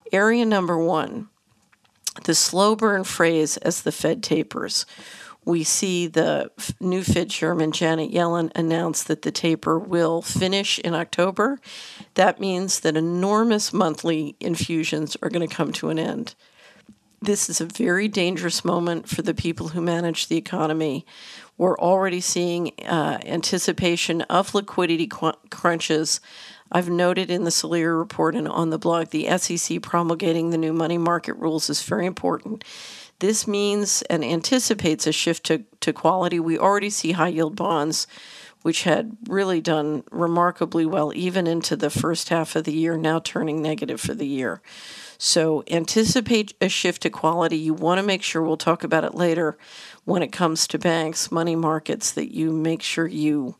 Area number one, the slow burn phrase as the Fed tapers. We see the new Fed Chairman Janet Yellen announce that the taper will finish in October. That means that enormous monthly infusions are going to come to an end. This is a very dangerous moment for the people who manage the economy. We're already seeing anticipation of liquidity crunches. I've noted in the Salir report and on the blog, the SEC promulgating the new money market rules is very important. This means and anticipates a shift to quality. We already see high-yield bonds, which had really done remarkably well even into the first half of the year, now turning negative for the year. So anticipate a shift to quality. You want to make sure, we'll talk about it later, when it comes to banks, money markets, that you make sure you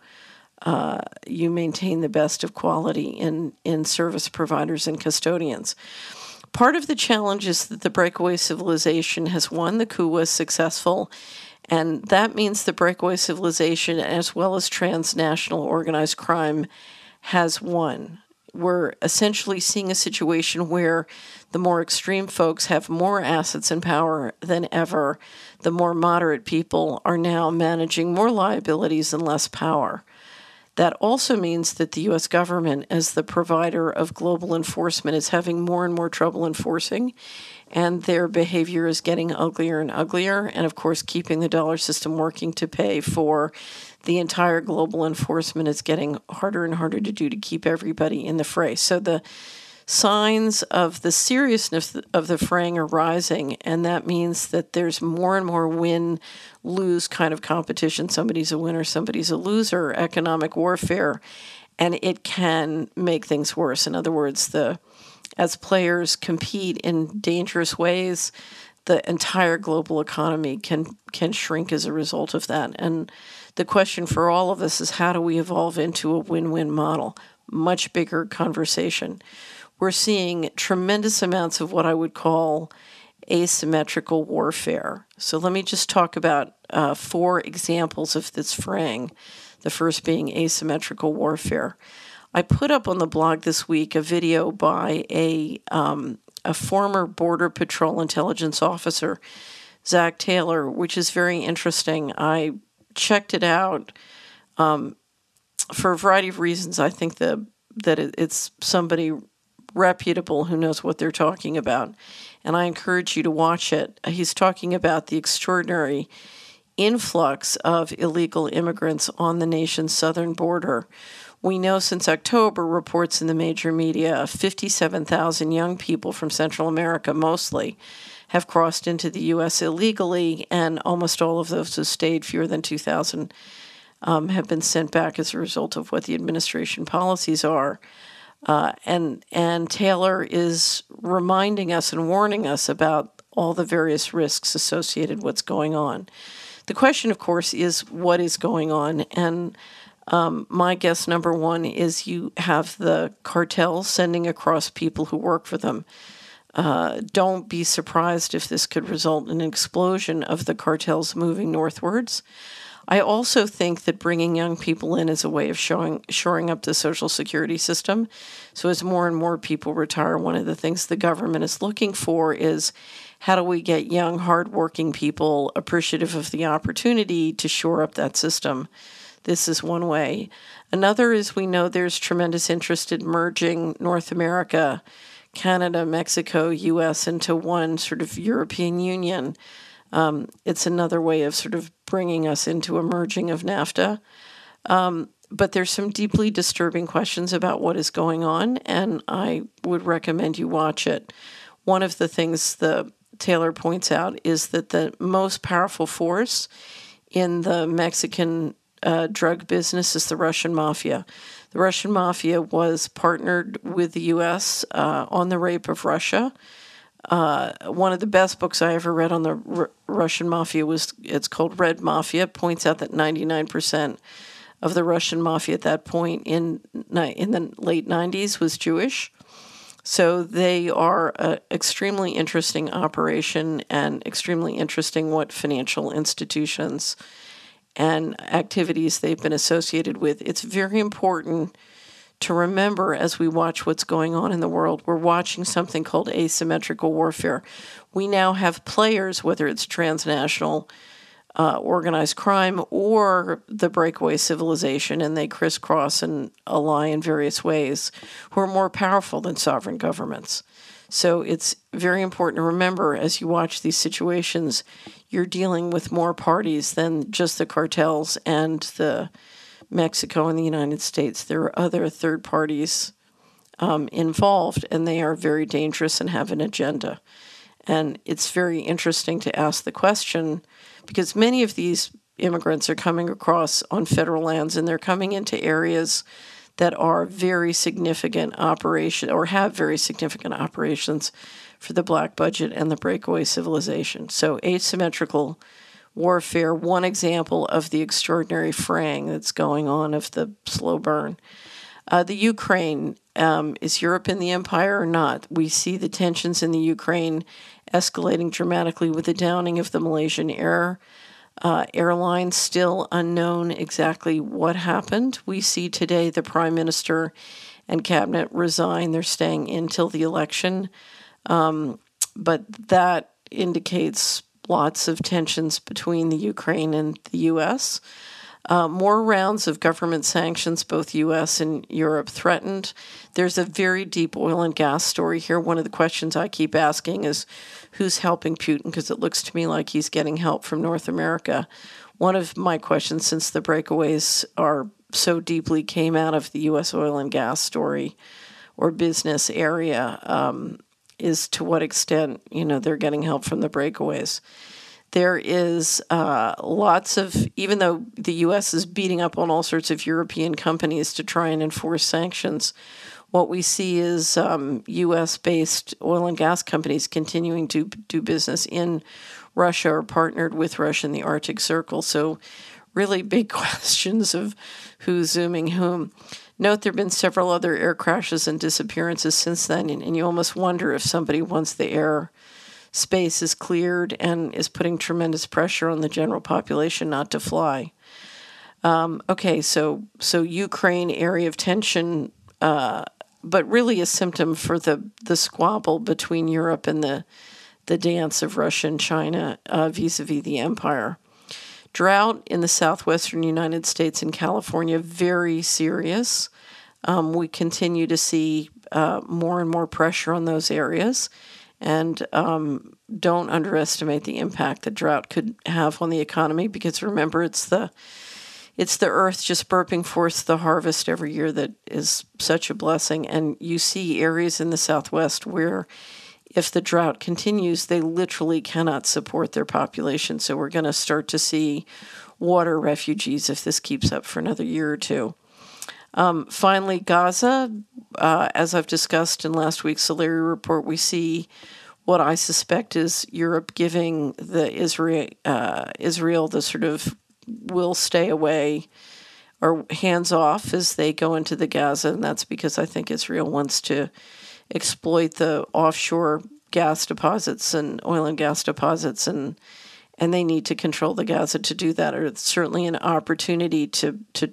maintain the best of quality in service providers and custodians. Part of the challenge is that the breakaway civilization has won. The coup was successful, and that means the breakaway civilization, as well as transnational organized crime, has won. We're essentially seeing a situation where the more extreme folks have more assets and power than ever. The more moderate people are now managing more liabilities and less power. That also means that the U.S. government, as the provider of global enforcement, is having more and more trouble enforcing, and their behavior is getting uglier and uglier, and of course keeping the dollar system working to pay for the entire global enforcement is getting harder and harder to do to keep everybody in the fray. So the signs of the seriousness of the fraying are rising, and that means that there's more and more win-lose kind of competition. Somebody's a winner, somebody's a loser, economic warfare, and it can make things worse. In other words, as players compete in dangerous ways, the entire global economy can shrink as a result of that. And the question for all of us is, how do we evolve into a win-win model? Much bigger conversation. We're seeing tremendous amounts of what I would call asymmetrical warfare. So let me just talk about 4 examples of this fraying, the first being asymmetrical warfare. I put up on the blog this week a video by a former Border Patrol intelligence officer, Zach Taylor, which is very interesting. I checked it out for a variety of reasons. I think that it's somebody reputable who knows what they're talking about, and I encourage you to watch it. He's talking about the extraordinary influx of illegal immigrants on the nation's southern border. We know since October, reports in the major media, 57,000 young people from Central America mostly have crossed into the U.S. illegally, and almost all of those who stayed, fewer than 2,000, have been sent back as a result of what the administration policies are. And Taylor is reminding us and warning us about all the various risks associated with what's going on. The question, of course, is what is going on. And my guess number one is you have the cartels sending across people who work for them. Don't be surprised if this could result in an explosion of the cartels moving northwards. I also think that bringing young people in is a way of shoring up the Social Security system. So as more and more people retire, one of the things the government is looking for is, how do we get young, hardworking people appreciative of the opportunity to shore up that system? This is one way. Another is, we know there's tremendous interest in merging North America, Canada, Mexico, U.S. into one sort of European Union. It's another way of sort of bringing us into a merging of NAFTA. But there's some deeply disturbing questions about what is going on, and I would recommend you watch it. One of the things the Taylor points out is that the most powerful force in the Mexican drug business is the Russian mafia. The Russian mafia was partnered with the U.S. On the rape of Russia. One of the best books I ever read on the Russian mafia it's called Red Mafia. It points out that 99% of the Russian mafia at that point in the late 90s was Jewish. So they are an extremely interesting operation, and extremely interesting what financial institutions and activities they've been associated with. It's very important to remember as we watch what's going on in the world. We're watching something called asymmetrical warfare. We now have players, whether it's transnational organized crime or the breakaway civilization, and they crisscross and ally in various ways, who are more powerful than sovereign governments. So it's very important to remember as you watch these situations, you're dealing with more parties than just the cartels and the Mexico and the United States. There are other third parties involved, and they are very dangerous and have an agenda. And it's very interesting to ask the question, because many of these immigrants are coming across on federal lands, and they're coming into areas that are very significant operation or have very significant operations for the black budget and the breakaway civilization. So asymmetrical warfare, one example of the extraordinary fraying that's going on, of the slow burn. The Ukraine, is Europe in the empire or not? We see the tensions in the Ukraine escalating dramatically with the downing of the Malaysian airline, still unknown exactly what happened. We see today the prime minister and cabinet resign. They're staying in till the election. But that indicates lots of tensions between the Ukraine and the U.S. More rounds of government sanctions, both U.S. and Europe, threatened. There's a very deep oil and gas story here. One of the questions I keep asking is, who's helping Putin? Because it looks to me like he's getting help from North America. One of my questions, since the breakaways are so deeply came out of the U.S. oil and gas story or business area, is to what extent, they're getting help from the breakaways. There is lots of, even though the U.S. is beating up on all sorts of European companies to try and enforce sanctions, what we see is U.S.-based oil and gas companies continuing to do business in Russia or partnered with Russia in the Arctic Circle. So really big questions of who's zooming whom. Note there have been several other air crashes and disappearances since then, and you almost wonder if somebody, once the air space is cleared and is putting tremendous pressure on the general population not to fly. So Ukraine, area of tension, but really a symptom for the squabble between Europe and the dance of Russia and China vis-a-vis the empire. Drought in the southwestern United States and California, very serious. We continue to see more and more pressure on those areas. And don't underestimate the impact that drought could have on the economy, because remember, it's the earth just burping forth the harvest every year that is such a blessing. And you see areas in the Southwest where if the drought continues, they literally cannot support their population. So we're going to start to see water refugees if this keeps up for another year or two. Finally, Gaza, as I've discussed in last week's Solari report, we see what I suspect is Europe giving the Israel the sort of will stay away or hands off as they go into the Gaza, and that's because I think Israel wants to exploit the offshore gas deposits and oil and gas deposits, and they need to control the Gaza to do that, or it's certainly an opportunity to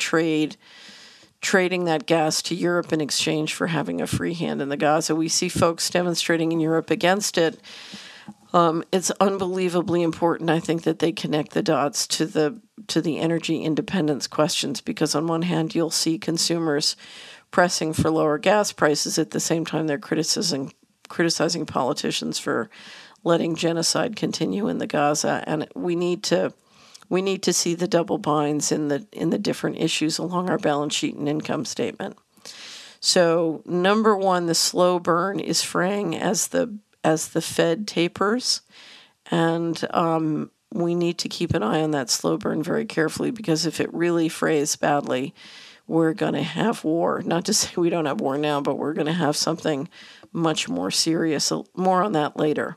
trading that gas to Europe in exchange for having a free hand in the Gaza. We see folks demonstrating in Europe against it. It's unbelievably important, I think, that they connect the dots to the energy independence questions, because on one hand, you'll see consumers pressing for lower gas prices. At the same time, they're criticizing politicians for letting genocide continue in the Gaza. And we need to see the double binds in the different issues along our balance sheet and income statement. So, number one, the slow burn is fraying as the Fed tapers, and we need to keep an eye on that slow burn very carefully, because if it really frays badly, we're going to have war. Not to say we don't have war now, but we're going to have something much more serious. More on that later.